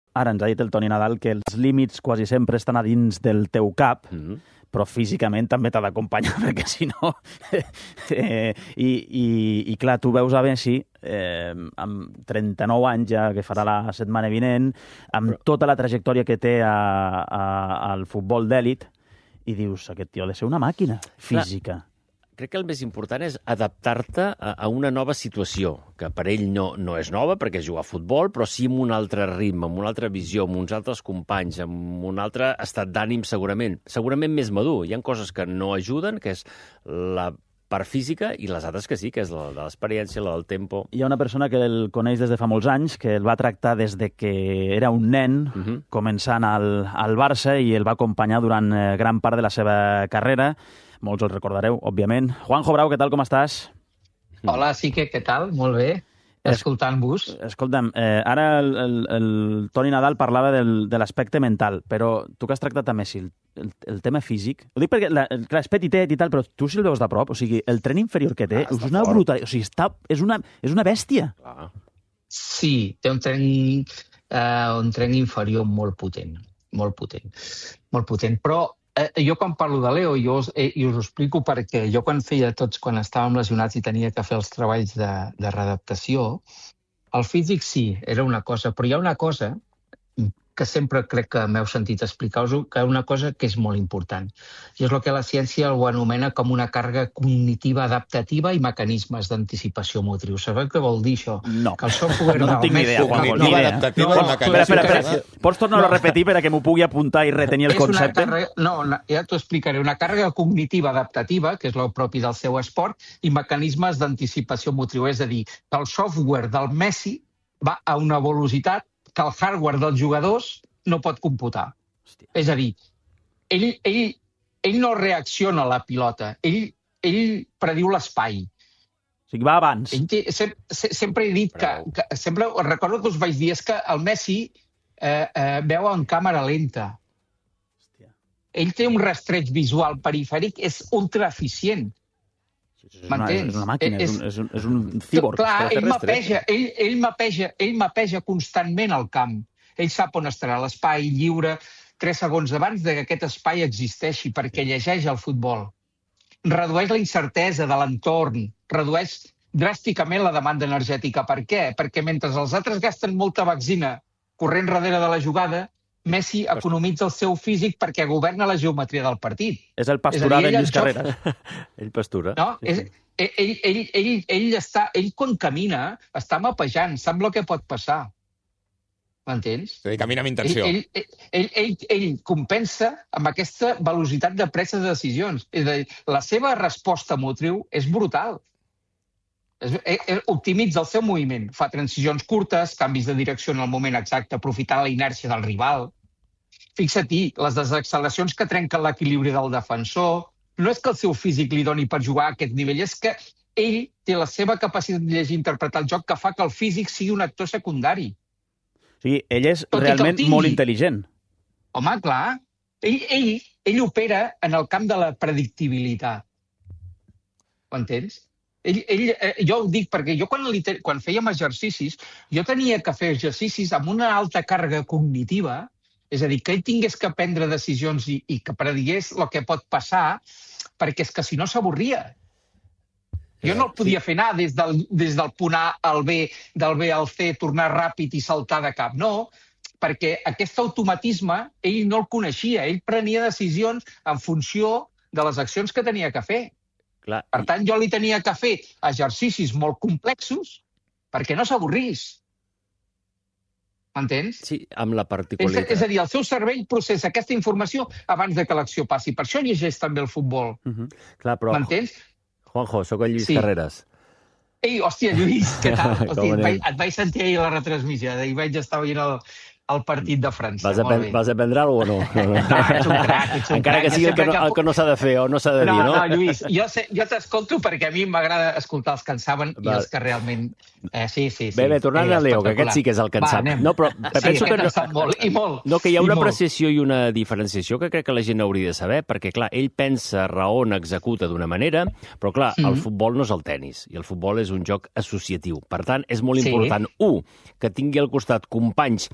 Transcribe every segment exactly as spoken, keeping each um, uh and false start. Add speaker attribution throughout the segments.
Speaker 1: Ara ens ha dit el Toni Nadal que els límits quasi sempre estan a dins del teu cap, mm-hmm. però físicament també t'ha d'acompanyar, perquè si no... eh, i, i, I clar, tu veus a Messi eh, amb trenta-nou anys ja, que farà la setmana vinent, amb però... tota la trajectòria que té a, a, al futbol d'èlit, i dius, aquest tio ha de ser una màquina física.
Speaker 2: Clar. Crec que el més important és adaptar-te a, a una nova situació, que per ell no, no és nova, perquè juga a futbol, però sí amb un altre ritme, amb una altra visió, amb uns altres companys, amb un altre estat d'ànim segurament. Segurament més madur. Hi ha coses que no ajuden, que és la part física, i les altres que sí, que és la de l'experiència, la del tempo.
Speaker 1: Hi ha una persona que el coneix des de fa molts anys, que el va tractar des de que era un nen, uh-huh. començant al, al Barça, i el va acompanyar durant eh, gran part de la seva carrera. Molts el recordareu, òbviament. Juanjo Brau, què tal, com estàs?
Speaker 3: Hola, sí que què tal? Molt bé. Escoltant-vos.
Speaker 1: Escolta'm, eh, ara el, el, el Toni Nadal parlava del, de l'aspecte mental, però tu que has tractat a Messi, el, el, el tema físic... Ho dic perquè, la, clar, és petitet i tal, però tu si el veus de prop, o sigui, el tren inferior que té ah, és una brutalitat, o sigui, està, és, una, és una bèstia. Ah.
Speaker 3: Sí, té un tren, uh, un tren inferior molt potent, molt potent, molt potent, però Eh, jo quan parlo de Leo, jo, eh, i us ho explico perquè jo quan feia tots, quan estàvem lesionats i tenia que fer els treballs de, de readaptació, el físic sí, era una cosa, però hi ha una cosa que sempre crec que m'heu sentit explicar-vos, que és una cosa que és molt important. I és el que la ciència ho anomena com una càrrega cognitiva adaptativa i mecanismes d'anticipació motriu. Sabeu què vol dir això?
Speaker 1: No,
Speaker 3: que el software
Speaker 1: no tinc ni idea.
Speaker 4: Cognitiva adaptativa i mecanismes...
Speaker 1: Espera, espera, espera. Pots tornar-ho a repetir perquè m'ho pugui apuntar i retenir el
Speaker 3: és
Speaker 1: concepte?
Speaker 3: Càrrega, no, ja t'ho explicaré. Una càrrega cognitiva adaptativa, que és el propi del seu esport, i mecanismes d'anticipació motriu. És a dir, que el software del Messi va a una velocitat que el hardware dels jugadors no pot computar. Hòstia. És a dir, ell, ell, ell no reacciona a la pilota, ell, ell prediu l'espai.
Speaker 1: O sigui, va abans.
Speaker 3: Ell té, sem, se, sempre he dit que, que... Sempre recordo que us vaig dir, és que el Messi eh, eh, veu en càmera lenta. Hòstia. Ell té un rastreig visual perifèric, és ultraeficient.
Speaker 1: M'entens? És una màquina, és, és, un, és un cíborg.
Speaker 3: Clar, ell mapeja, ell, ell, mapeja, ell mapeja constantment el camp. Ell sap on estarà l'espai lliure tres segons abans que aquest espai existeixi, perquè llegeix el futbol. Redueix la incertesa de l'entorn, redueix dràsticament la demanda energètica. Per què? Perquè mentre els altres gasten molta benzina corrent darrere de la jugada, Messi economitza el seu físic perquè governa la geometria del partit.
Speaker 1: És el pasturar de Lluís Carreras.
Speaker 2: Ell pastura.
Speaker 3: No, és, ell, ell, ell, ell, està, ell quan camina està mapejant, sap el que pot passar. M'entens?
Speaker 4: És a dir, camina amb intenció.
Speaker 3: Ell, ell, ell, ell, ell compensa amb aquesta velocitat de presa de decisions. És a dir, la seva resposta motriu és brutal. És, és, optimitza el seu moviment, fa transicions curtes, canvis de direcció en el moment exacte, aprofitant la inèrcia del rival. Fixa-t'hi, les desacceleracions que trenquen l'equilibri del defensor, no és que el seu físic li doni per jugar a aquest nivell, és que ell té la seva capacitat de llegir i interpretar el joc que fa que el físic sigui un actor secundari.
Speaker 1: O sigui, ell és Tot realment molt intel·ligent.
Speaker 3: Home, clar. Ell, ell, ell opera en el camp de la predictibilitat. Ho entens? Ell, ell, eh, jo ho dic perquè jo quan, li te, quan fèiem exercicis, jo tenia que fer exercicis amb una alta càrrega cognitiva, és a dir, que ell tingués que prendre decisions i, i que predigués el que pot passar, perquè és que si no s'avorria. Jo no el podia fer anar des del, des del punt A al B, del B al C, tornar ràpid i saltar de cap. No, perquè aquest automatisme ell no el coneixia. Ell prenia decisions en funció de les accions que tenia que fer.
Speaker 2: Clar.
Speaker 3: Per tant, jo li tenia que fer exercicis molt complexos perquè no s'avorrís. M'entens?
Speaker 2: Sí, amb la particularitat.
Speaker 3: És, és a dir, el seu cervell processa aquesta informació abans de que l'acció passi. Per això llegeix també el futbol.
Speaker 2: Uh-huh. Clar, però...
Speaker 3: M'entens?
Speaker 2: Juanjo, sóc el Lluís
Speaker 3: sí.
Speaker 2: Carreras.
Speaker 3: Ei, hòstia, Lluís, què tal? Hòstia, et, vaig, et vaig sentir ahir la retransmissió i vaig estar veient el, el partit de França.
Speaker 2: Vas, apen vas aprendre alguna cosa o no?
Speaker 3: No, ets un crac, ets un
Speaker 2: Encara
Speaker 3: crac.
Speaker 2: que sigui el que no, el que no s'ha de fer o no s'ha de
Speaker 3: no,
Speaker 2: dir, no?
Speaker 3: No, Lluís, jo, sé, jo t'escolto perquè a mi m'agrada escoltar els que en saben i els que realment... Eh, sí, sí, sí.
Speaker 2: Bé, bé, tornant eh, a Leo, que aquest sí que és el que en
Speaker 3: Va,
Speaker 2: sap.
Speaker 3: Anem.
Speaker 2: No, però
Speaker 3: sí,
Speaker 2: penso que no,
Speaker 3: molt, i molt.
Speaker 2: No, que hi ha una
Speaker 3: i
Speaker 2: apreciació i una diferenciació que crec que la gent hauria de saber, perquè, clar, ell pensa, raona, executa d'una manera, però, clar, mm -hmm. el futbol no és el tennis, i el futbol és un joc associatiu. Per tant, és molt
Speaker 3: sí.
Speaker 2: important, un, que tingui al costat companys que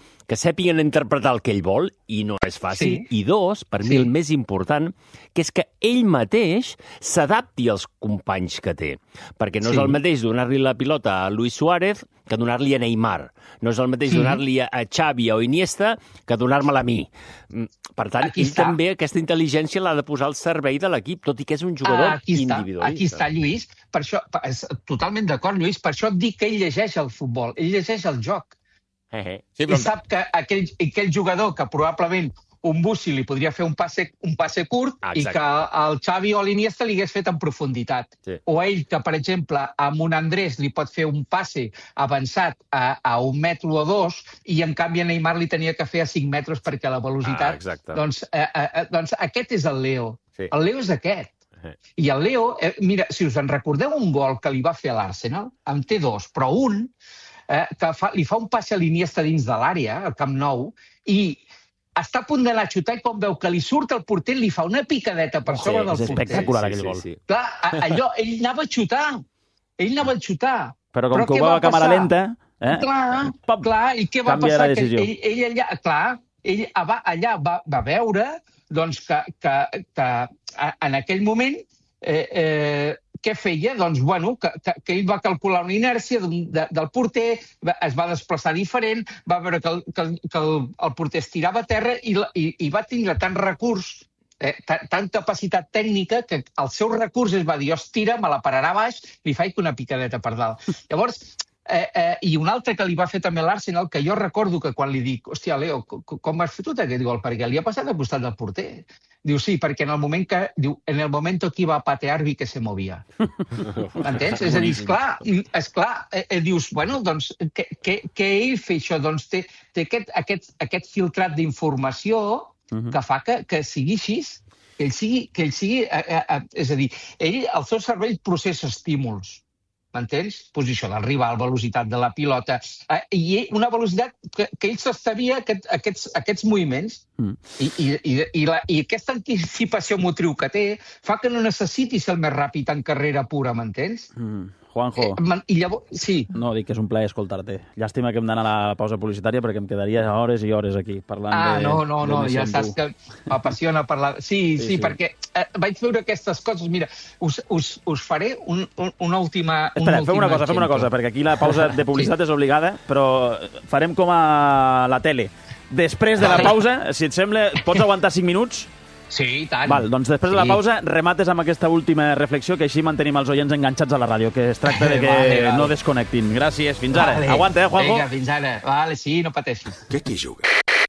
Speaker 2: sàpiguen interpretar el que ell vol, i no és fàcil.
Speaker 3: Sí.
Speaker 2: I dos, per mi
Speaker 3: Sí.
Speaker 2: el més important, que és que ell mateix s'adapti als companys que té. Perquè no
Speaker 3: Sí.
Speaker 2: és el mateix donar-li la pilota a Luis Suárez que donar-li a Neymar. No és el mateix
Speaker 3: Sí.
Speaker 2: donar-li a Xavi o Iniesta que donar-me-la a mi. Per tant,
Speaker 3: Aquí
Speaker 2: ell
Speaker 3: està.
Speaker 2: també aquesta intel·ligència l'ha de posar al servei de l'equip, tot i que és un jugador
Speaker 3: Ah, aquí està,
Speaker 2: individualista.
Speaker 3: aquí està, Lluís. Per això, és totalment d'acord, Lluís. Per això et dic que ell llegeix el futbol, ell llegeix el joc.
Speaker 2: Eh, eh.
Speaker 4: Sí,
Speaker 3: I
Speaker 4: però...
Speaker 3: sap que aquell, aquell jugador que probablement un Bussi li podria fer un passe, un passe curt
Speaker 2: Ah,
Speaker 3: i
Speaker 2: exacte.
Speaker 3: que el Xavi o l'Iniesta li hagués fet en profunditat.
Speaker 2: Sí.
Speaker 3: O ell, que, per exemple, amb un Andrés li pot fer un passe avançat a, a un metre o dos i, en canvi, a Neymar li tenia que fer a cinc metres perquè la velocitat...
Speaker 2: Ah, exacte.
Speaker 3: doncs, eh, eh, doncs aquest és el Leo.
Speaker 2: Sí.
Speaker 3: El Leo és aquest.
Speaker 2: Eh.
Speaker 3: I el Leo, eh, mira, si us en recordeu un gol que li va fer a l'Arsenal, en té dos, però un, eh, que fa, li fa un passe a l'Iniesta dins de l'àrea, al Camp Nou, i està a punt d'anar a xutar i quan veu que li surt el porter li fa una picadeta per sobre del
Speaker 1: és
Speaker 3: porter.
Speaker 1: espectacular,
Speaker 2: Sí,
Speaker 1: aquell
Speaker 2: sí,
Speaker 1: gol.
Speaker 2: sí.
Speaker 3: Clar, a- allò, ell anava a xutar. Ell anava a xutar.
Speaker 1: Però com
Speaker 3: Però
Speaker 1: que ho
Speaker 3: què
Speaker 1: veu
Speaker 3: va
Speaker 1: a càmera
Speaker 3: passar?
Speaker 1: lenta... Eh?
Speaker 3: Clar,
Speaker 1: Pam!
Speaker 3: clar, i què va
Speaker 1: Canvia
Speaker 3: passar?
Speaker 1: la
Speaker 3: Que
Speaker 1: decisió.
Speaker 3: ell, ell allà, clar, ell va, allà va, va veure doncs, que, que, que a- en aquell moment eh, eh, què feia? Doncs, bueno, que, que, que ell va calcular una inèrcia d'un- de, del porter, va, es va desplaçar diferent, va veure que el, que, el- que el, el porter es tirava a terra i, la- i, i va tindre tant recurs, eh, tant, tant capacitat tècnica, que el seu recurs es va dir, os tira, me la pararà baix, li faig una picadeta per dalt. Llavors, Eh, eh, i un altre que li va fer també a l'Arsenal, que jo recordo que quan li dic, hòstia, Leo, com, com has fotut aquest gol? Perquè li ha passat al costat del porter. Diu, sí, perquè en el moment que, diu, en el momento que iba a patear vi que se movia. M'entens? És a dir, esclar, esclar eh, eh, dius, bueno, doncs, que, que, que ell fer això? Doncs té, té aquest, aquest, aquest filtrat d'informació
Speaker 1: Mhm.
Speaker 3: que fa que, que sigui així, que ell sigui... Que ell sigui eh, eh, eh, és a dir, ell, el seu cervell processa estímuls. M'entens? Pues això del rival, velocitat de la pilota, eh, i ell- una velocitat que, que ell s'estabia aquest, aquests, aquests moviments.
Speaker 1: Mm.
Speaker 3: I, i, i, i, la, I aquesta anticipació motriu que té fa que no necessiti ser el més ràpid en carrera pura, m'entens?
Speaker 1: Mm. Juanjo,
Speaker 3: Eh, man- I llavors, sí,
Speaker 1: no, dic que és un plaer escoltar-te. Llàstima que hem d'anar a la pausa publicitària perquè em quedaria hores i hores aquí parlant
Speaker 3: ah,
Speaker 1: de...
Speaker 3: no, no,
Speaker 1: de
Speaker 3: no,
Speaker 1: Messi
Speaker 3: ja
Speaker 1: amb
Speaker 3: saps
Speaker 1: tu.
Speaker 3: que m'apassiona parlar... Sí, sí,
Speaker 1: Sí,
Speaker 3: sí,
Speaker 1: sí.
Speaker 3: perquè eh, vaig veure aquestes coses. Mira, us, us, us faré un, un, una última...
Speaker 1: Espera,
Speaker 3: un
Speaker 1: fem una
Speaker 3: últim
Speaker 1: cosa, fem una
Speaker 3: exemple.
Speaker 1: cosa, perquè aquí la pausa de publicitat és obligada, però farem com a la tele. Després de la
Speaker 3: Vale.
Speaker 1: pausa, si et sembla, pots aguantar cinc minuts?
Speaker 3: Sí, i tant.
Speaker 1: Val, doncs després de la
Speaker 3: Sí.
Speaker 1: pausa remates amb aquesta última reflexió, que així mantenim els oients enganxats a la ràdio, que es tracta de que
Speaker 3: Vale, vale.
Speaker 1: no desconnectin. Gràcies, fins ara.
Speaker 3: Vale.
Speaker 1: Aguanta, eh, Juanjo?
Speaker 3: Vinga, fins ara. Vale, sí, no pateixis.
Speaker 5: Que qui juga?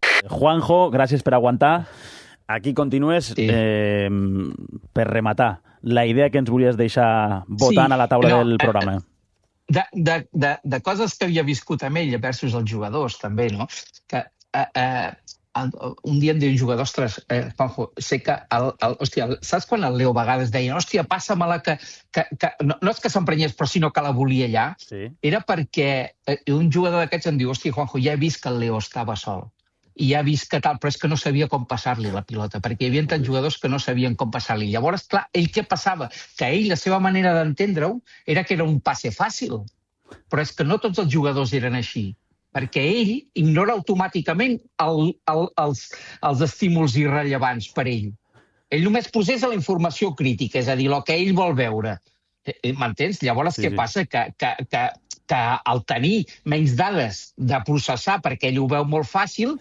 Speaker 1: Juanjo, gràcies per aguantar. Aquí continues
Speaker 3: Sí.
Speaker 1: eh, per rematar la idea que ens volies deixar votant
Speaker 3: Sí.
Speaker 1: a la taula
Speaker 3: No,
Speaker 1: del
Speaker 3: eh,
Speaker 1: programa.
Speaker 3: De, de, de, de coses que havia viscut amb ell versus els jugadors, també, no? Que eh, eh, el- un dia em diu un jugador, ostres, eh, Juanjo, sé que... El, el, hòstia, el- saps quan el Leo a vegades deia, hòstia, passa-me-la que... que, que no, no és que s'emprenyés, però sinó que la volia allà.
Speaker 1: Sí.
Speaker 3: Era perquè eh, un jugador d'aquests em diu, hòstia, Juanjo, ja he vist que el Leo estava sol. I ja he vist que tal, però és que no sabia com passar-li la pilota, perquè hi havia tants jugadors que no sabien com passar-li. Llavors, clar, ell què passava? Que ell, la seva manera d'entendre-ho, era que era un passe fàcil. Però és que no tots els jugadors eren així, perquè ell ignora automàticament el, el, els, els estímuls irrellevants per ell. Ell només processa la informació crítica, és a dir, el que ell vol veure. Eh, M'entens? Llavors,
Speaker 1: Sí,
Speaker 3: sí, què
Speaker 1: sí.
Speaker 3: sí. passa? Que, que, que, que al tenir menys dades de processar, perquè ell ho veu molt fàcil,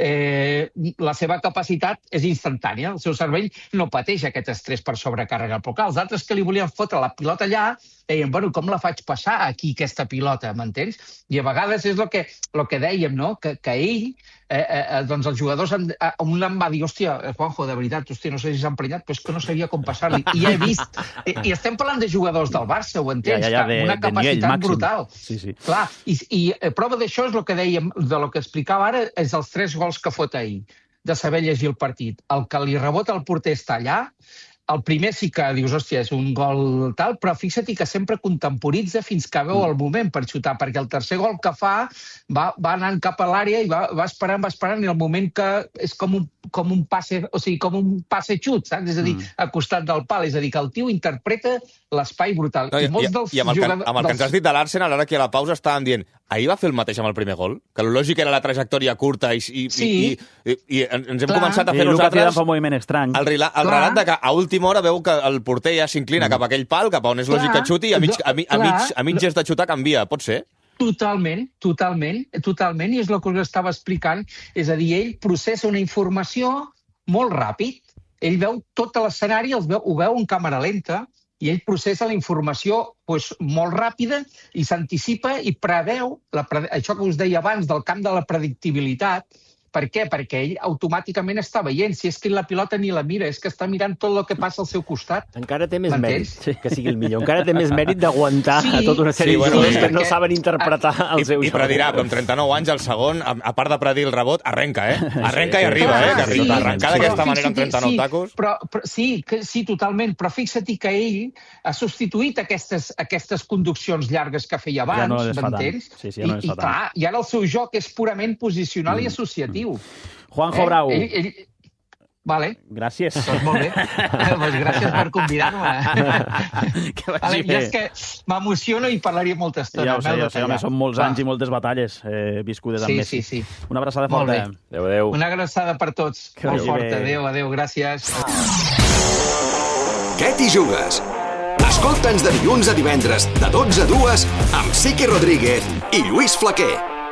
Speaker 3: eh, la seva capacitat és instantània. El seu cervell no pateix aquest estrès per sobrecàrrega. Però clar, els altres que li volien fotre la pilota allà deien, bueno, com la faig passar aquí, aquesta pilota, m'entens? I a vegades és el que, el que dèiem, no? Que, que ell, eh, eh, doncs els jugadors, han, eh, un em va dir, hòstia, Juanjo, de veritat, hòstia, no sé si s'ha emprenyat, però és que no sabia com passar-li. I he vist, i, i estem parlant de jugadors del Barça, ho entens?
Speaker 1: Ja, ja, ja,
Speaker 3: Que
Speaker 1: de-
Speaker 3: una
Speaker 1: de nivell
Speaker 3: capacitat
Speaker 1: màxim.
Speaker 3: brutal.
Speaker 1: Sí, sí.
Speaker 3: Clar, i, i eh, prova d'això és el que dèiem, de lo que explicava ara, és els tres gols que fot ahir, de saber llegir el partit. El que li rebota al porter està allà, el primer sí que dius, hòstia, és un gol tal, però fixa't que sempre contemporitza fins que veu el moment per xutar, perquè el tercer gol que fa va, va anant cap a l'àrea i va, va esperant, va esperant, i el moment que és com un, com un passe, o sigui, com un passe xut, saps? És a dir, mm. al costat del pal, és a dir, que el tio interpreta l'espai brutal.
Speaker 4: No, i,
Speaker 3: I, molts dels
Speaker 4: i amb el, que,
Speaker 3: jugadors,
Speaker 4: amb el que ens has dit de l'Arsenal, ara aquí a la pausa estàvem dient, ahir va fer el mateix amb el primer gol? Que el lògic era la trajectòria curta i, i,
Speaker 3: sí.
Speaker 4: i, i, i ens hem
Speaker 3: Clar.
Speaker 4: començat a fer
Speaker 1: I
Speaker 4: nosaltres...
Speaker 1: I fa un moviment estrany.
Speaker 4: El, el, el relat de que a última hora veu que el porter ja s'inclina mm. cap a aquell pal, cap a on és lògic
Speaker 3: Clar.
Speaker 4: que xuti, i a mig, a, mi, a, mig, a mig gest de xutar canvia. Pot ser?
Speaker 3: Totalment, totalment, totalment, i és el que us estava explicant. És a dir, ell processa una informació molt ràpid. Ell veu tot l'escenari, ho veu en càmera lenta, i ell processa la informació pues, molt ràpida i s'anticipa i preveu la, això que us deia abans del camp de la predictibilitat. Per què? Perquè ell automàticament està veient. Si és que la pilota ni la mira, és que està mirant tot el que passa al seu costat.
Speaker 2: Encara té més mèrit que sigui el millor. Encara té més mèrit d'aguantar
Speaker 3: sí,
Speaker 2: a tota una sèrie
Speaker 4: sí,
Speaker 2: de
Speaker 4: bueno,
Speaker 2: jugadors que
Speaker 4: perquè...
Speaker 2: no saben interpretar el
Speaker 4: I,
Speaker 2: seu
Speaker 4: I
Speaker 2: joc.
Speaker 4: predirà, amb trenta-nou anys, el segon, a, a part de predir el rebot, arrenca, eh? Arrenca sí, i arriba,
Speaker 3: clar,
Speaker 4: eh? Que arriba,
Speaker 3: sí,
Speaker 4: arrencar d'aquesta manera amb trenta-nou
Speaker 3: sí,
Speaker 4: tacos...
Speaker 3: Però, però, sí, que, sí, totalment. Però fixa't que ell ha substituït aquestes, aquestes conduccions llargues que feia abans,
Speaker 1: ja no
Speaker 3: m'entens?
Speaker 1: Sí, sí, ja no
Speaker 3: I, i, clar, i ara el seu joc és purament posicional mm. i associatiu.
Speaker 1: Juanjo eh? Brau.
Speaker 3: Ell, ell... Vale.
Speaker 1: Gràcies.
Speaker 3: Doncs molt bé. Pues gràcies per convidar-me.
Speaker 1: Que
Speaker 3: vale,
Speaker 1: vagi
Speaker 3: bé. És que m'emociono i parlaria molta estona.
Speaker 1: Ja ho sé, ja ho sé. Home, són molts anys i moltes batalles eh, viscudes amb
Speaker 3: sí,
Speaker 1: Messi.
Speaker 3: Sí, sí.
Speaker 1: Una abraçada forta.
Speaker 2: Adéu, adéu.
Speaker 3: Una abraçada per tots.
Speaker 1: Que
Speaker 3: molt
Speaker 1: vagi
Speaker 3: forta.
Speaker 1: bé.
Speaker 3: Adéu, adéu. Gràcies.
Speaker 5: Què t'hi jugues? Escolta'ns de dilluns a divendres, de dotze a dues, amb Siqui Rodríguez i Lluís Flaquer.